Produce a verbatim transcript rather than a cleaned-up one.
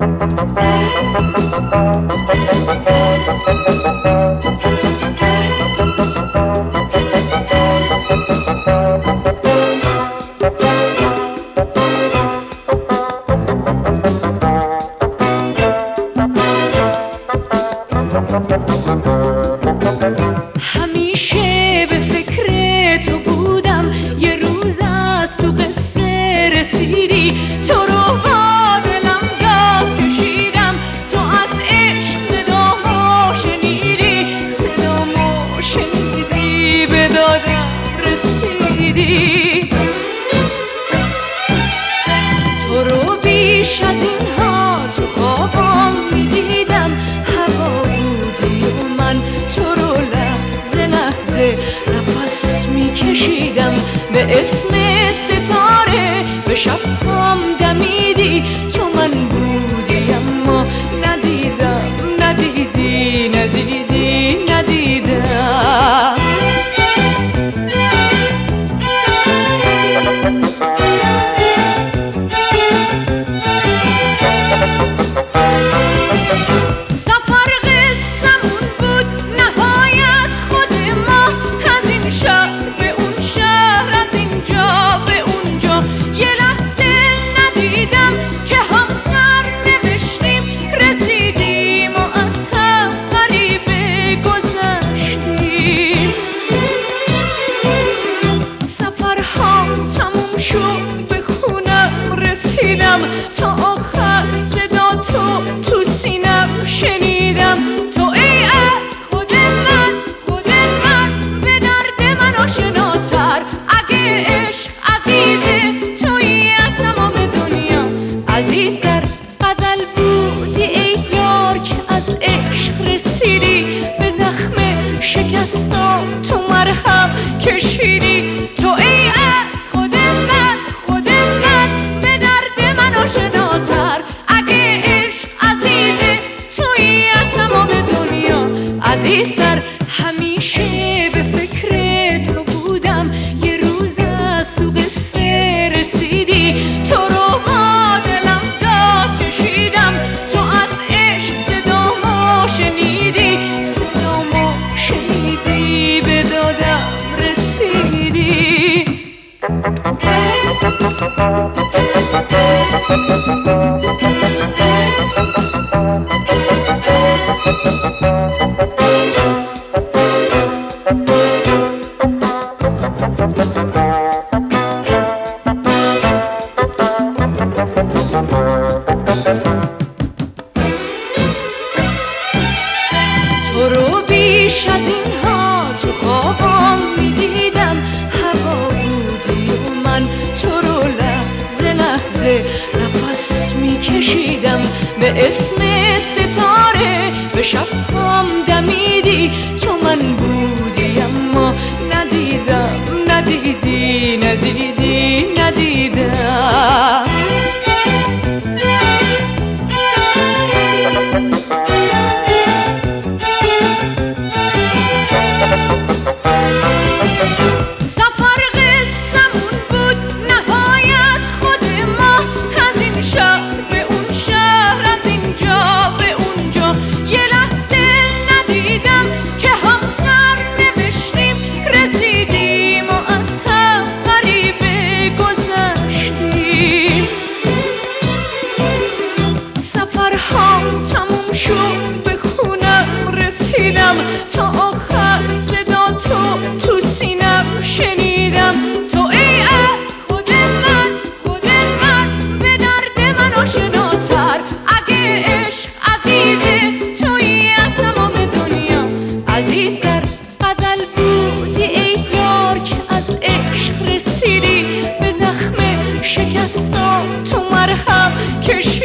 همیشه به فکر تو بودم، یه روز از تو قصه رسیدی، تو رو با دلم یاد کشیدم، تو از عشق صدامو شنیدی، صدامو شنیدی، به دادم رسیدی. تو رو بیش از اینها تو خوابم میدیدم، هوا بودی و من تو رو لحظه لحظه نفس میکشیدم، به اسم ستاره به شب‌هام دمیدی، تو من بودی اما ندیدم، ندیدی، ندیدی، ندیدم. تا آخر صدا تو تو سینم شنیدم، تو ای از خود من، خود من، به درد من آشناتر. اگه عشق عزیزه تویی از تمام دنیا، عزیزتر غزل بودی ای یار که از عشق رسیدی، به زخم شکستا تو مرهم کشیدی، تو ای از خود من، خود من، به درد من آشناتر. اگه عشق عزیزه تویی از تمام دنیا، عزیزتر. همیشه به فکر تو بودم، یه روز از تو قصه رسیدی، تو رو با دلم داد کشیدم، تو از عشق صدامو شنیدی، صدامو شنیدی، به دادم رسیدی. تو رو بیش از اینها تو خوابم میدیدم، هوا بودی و من تو رو لحظه لحظه نفس میکشیدم، به اسم ستاره به شب‌هام دمیدی، تو من بودی اما ندیدم، ندیدی، ندیدی، ندیدم. تموم شد به خونم رسیدم، تا آخر صدا تو تو سینم شنیدم، تو ای از خود من، خود من، به درد من آشناتر. اگه عشق عزیزه تویی از تمام دنیا، عزیزتر غزل بودی ای یار که از عشق رسیدی، به زخم شکستا تو مرهم کشیدی.